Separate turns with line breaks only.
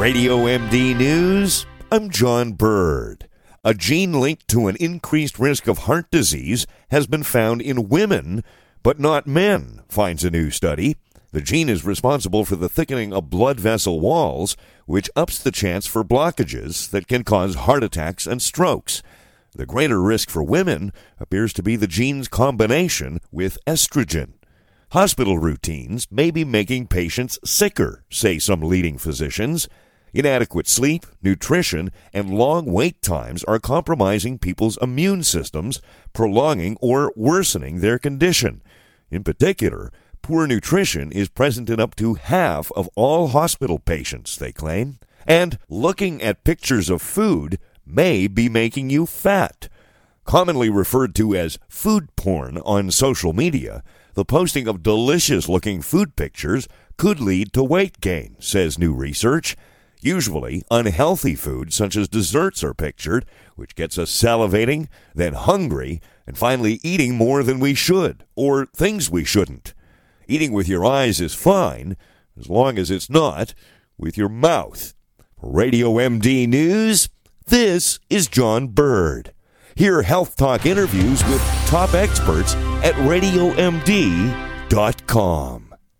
Radio MD News, I'm John Bird. A gene linked to an increased risk of heart disease has been found in women, but not men, finds a new study. The gene is responsible for the thickening of blood vessel walls, which ups the chance for blockages that can cause heart attacks and strokes. The greater risk for women appears to be the gene's combination with estrogen. Hospital routines may be making patients sicker, say some leading physicians. Inadequate sleep, nutrition, and long wait times are compromising people's immune systems, prolonging or worsening their condition. In particular, poor nutrition is present in up to half of all hospital patients, they claim. And looking at pictures of food may be making you fat. Commonly referred to as food porn on social media, the posting of delicious-looking food pictures could lead to weight gain, says new research. Usually, unhealthy foods such as desserts are pictured, which gets us salivating, then hungry, and finally eating more than we should, or things we shouldn't. Eating with your eyes is fine, as long as it's not with your mouth. For Radio MD News, this is John Bird. Hear Health Talk interviews with top experts at RadioMD.com.